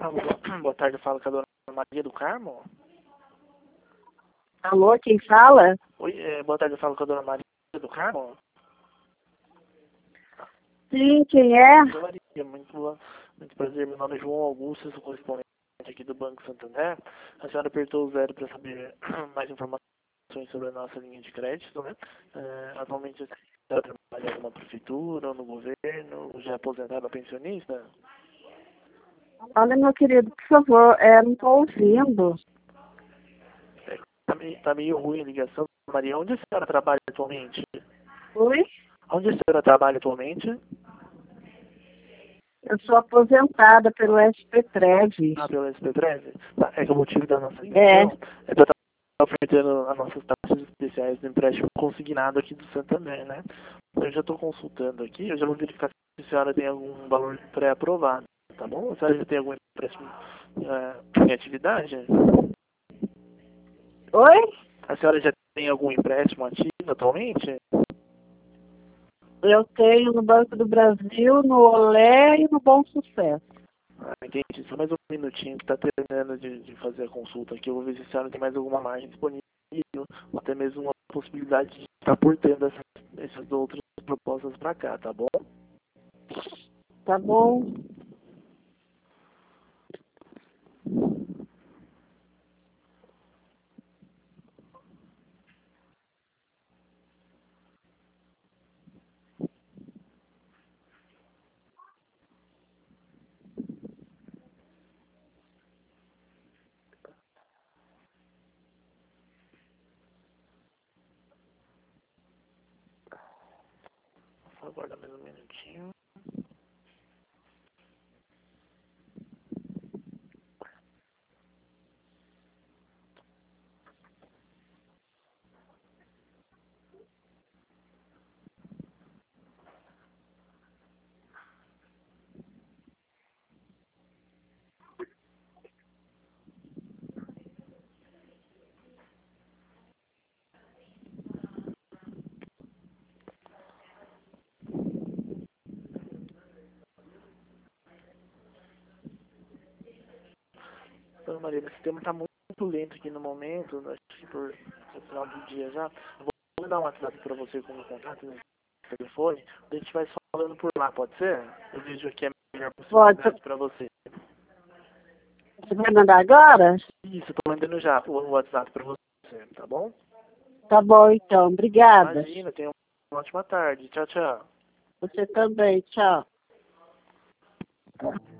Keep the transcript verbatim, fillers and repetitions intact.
Alô, boa tarde, eu falo com a dona Maria do Carmo. Alô, quem fala? Oi, é, boa tarde, eu falo com a dona Maria do Carmo. Sim, quem é? Dona Maria, muito, boa- muito prazer, meu nome é João Augusto, sou correspondente aqui do Banco Santander. A senhora apertou o zero para saber mais informações sobre a nossa linha de crédito, né? É, atualmente a senhora trabalha em alguma prefeitura ou no governo, já é aposentada pensionista? Olha, meu querido, por favor, é, não estou ouvindo. Tá meio, tá meio ruim a ligação. Maria, onde a senhora trabalha atualmente? Oi? Onde a senhora trabalha atualmente? Eu sou aposentada pelo S P treze. Ah, pela S P treze? Tá, é que o motivo da nossa É, ligação é para estar oferecendo as nossas taxas especiais do empréstimo consignado aqui do Santander, né? Eu já estou consultando aqui, eu já vou verificar se a senhora tem algum valor pré-aprovado, tá bom? A senhora já tem algum empréstimo é, em atividade? oi? A senhora já tem algum empréstimo ativo atualmente? Eu tenho no Banco do Brasil, no Olé e no Bom Sucesso. Ah, entendi. Só mais um minutinho que está terminando de, de fazer a consulta aqui. Eu vou ver se a senhora tem mais alguma margem disponível, ou até mesmo uma possibilidade de estar portando essas, essas outras propostas para cá, tá bom? Tá bom? Só aguardar mais um minutinho. Dona Maria, o sistema está muito lento aqui no momento, né? Acho que por no final do dia já. Eu vou dar um WhatsApp para você com o contato no telefone, a gente vai falando por lá, pode ser? Eu vejo aqui a melhor Pode. possibilidade para você. Você vai mandar agora? Isso, estou mandando já o WhatsApp para você, tá bom? Tá bom, então. Obrigada. Imagina, tenha uma ótima tarde. Tchau, tchau. Você também. Tchau.